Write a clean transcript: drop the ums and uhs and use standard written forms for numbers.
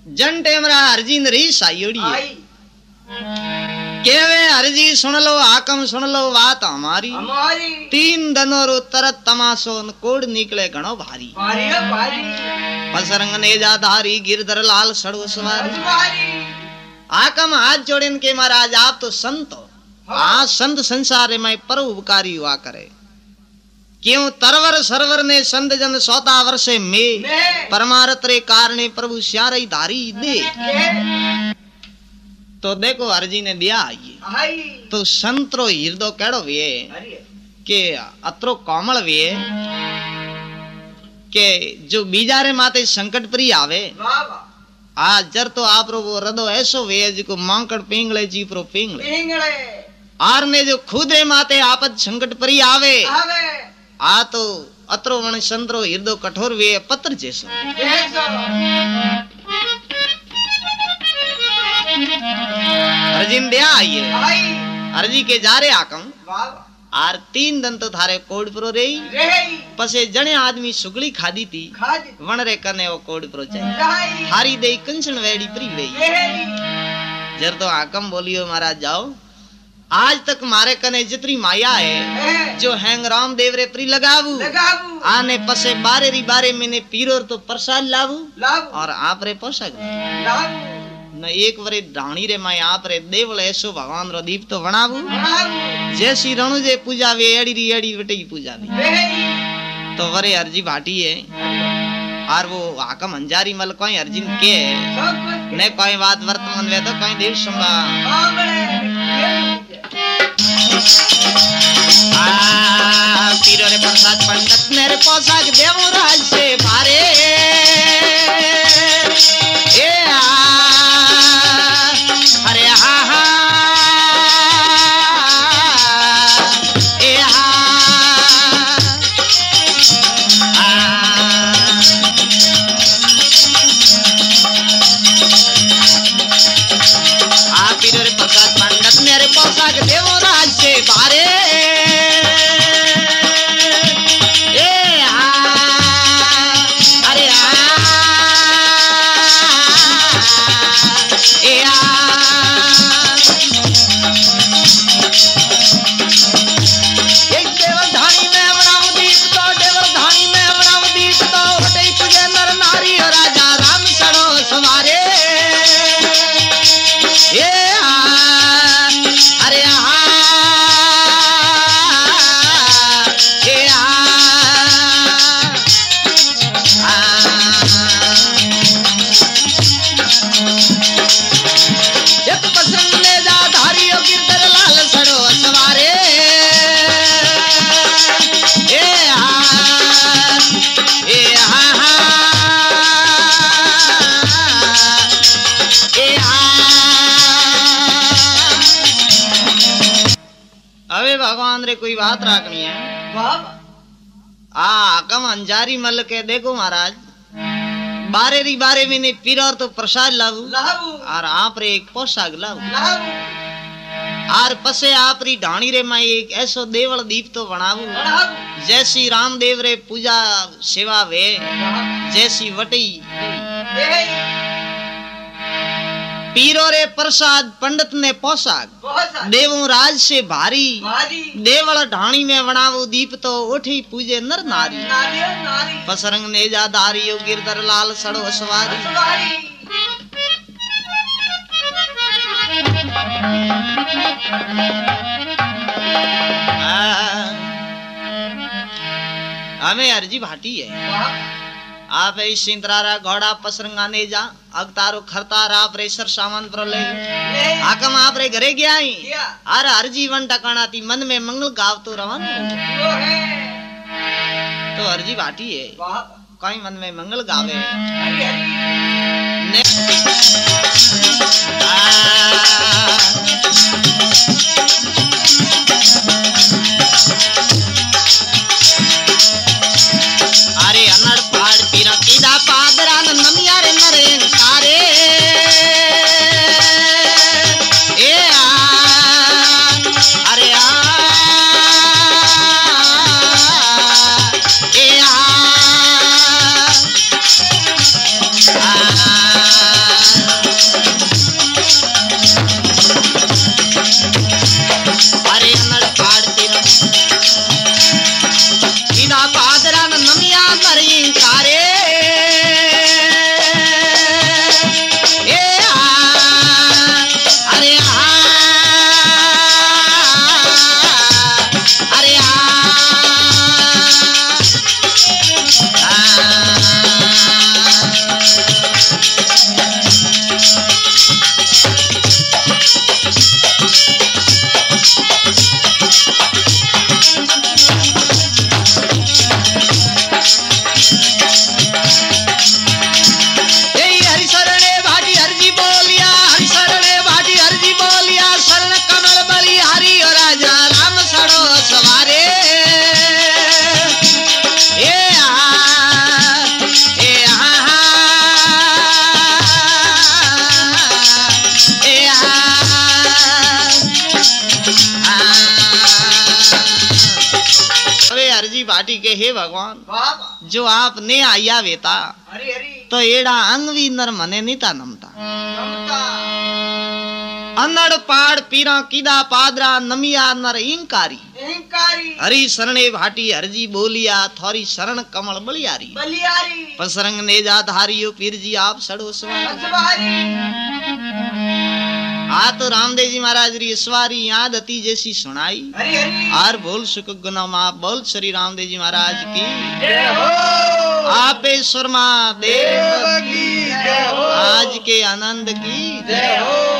जन टेमरा हरजी नरी सायोड़ी केवे हरजी सुन लो आकम सुन लो बात हमारी तीन दनों रो तरत तमाशो कोड निकले घणो भारी पसरंग ने जाधारी गिरधर लाल सड़ो सवारी आकम हाथ जोड़े के महाराज आप तो संत हो। हाँ संत संसार में परोपकारी हुआ करे क्यों तरवर सरवर ने संत जन 14 वर्षे में परमारथ रे कारणे प्रभु श्यारई धारी दे। तो देखो हरजी ने दिया ये तो संतरो हृदय केड़ो वे के अत्रो कोमल वे के जो बीजारे माते संकट प्री आवे आज जर तो आप रो वो हृदय ऐसो वे जिको मांकड़ पिंगले जी प्रो पिंगले आर ने जो खुदे माते आपद संकट प्री आवे आ तो अत्रो वण संतरो हृदय कठोर वे पत्र जैसो अर्जिन दिया आइए अर्जी के जारे आकम आर 3 दिन तो थारे कोड प्रो रे पसे जने आदमी सुगली खादी थी वण रे कने वो कोड प्रो चाहिए हारी दे कंचन वेड़ी प्री वे जर तो आकम बोलियो महाराज जाओ आज तक मारे कने जितनी माया है जो हैंग राम देव रे प्री लगावू आने पसे बारे री बारे मैंने पीरोर तो प्रसाद लावू और आप रे पोषक न एक वरे ढाणी रे माय आप रे देवल ऐसो भगवान रो दीप तो बनावू जैसी रणु जे पूजा वे एड़ी री एड़ी वटे की पूजा वे तो वरे अर्जी भाटी है और वो आकम अंजारी मल कोई अर्जुन के ने कोई बात वर्तमान वे तो कोई देव संभा पीरो रे प्रसाद पंडित मेरे पोशाक देवराज से भारे ए अरे हा हा ए पीरो रे प्रसाद पंडित मेरे पोशाक देवराज से भारे भगवान रे कोई बात राखनी है कम अंजारी मल के देखो महाराज बारे री बारे में पीर तो प्रसाद लावू और आप रे एक पोशाक लावू और पसे आप री ढाणी रे माई एक ऐसो देवल दीप तो बनावू जैसी रामदेव रे पूजा सेवा वे जैसी वटी पीरो रे प्रसाद पंडित ने पोशाक देवों राज से भारी देवल ढाणी में बनावो दीप तो उठी पूजे नर नारी पसरंग ने जाधारी गिरधर लाल सड़ो सवारी हमें अर्जी भाटी है आप सिंतरारा घोड़ा पसरंगा ने जा अगतारो खरतार आप रेसर सामान पर ले आकम आप रे घरे गया ही अर हर जीवन टकाना थी मन में मंगल गाव तो रवान तो अर्जी बाटी है कोई मन में मंगल गावे अरे अनड़ पाड़ पीरा कीदा पादरा नमिया रे नरे सारे ए अरे ए भाटी के हे भगवान जो आपने आया वेता तो एड़ा अंग भी नर मने नीता नमता अनड़ पाड़ पीरा कीदा पादरा नमिया नर इंकारी हरी शरणे भाटी हरजी बोलिया थोरी शरण कमल बलियारी पसरंग ने जा धारियो पीर जी आप सड़ो आ तो रामदेव जी महाराज री सवारी याद अति जैसी सुनाई आर बोल सुख गुना माँ बोल श्री रामदेव जी महाराज की आपे सुरमा देव की आज के आनंद की जय हो।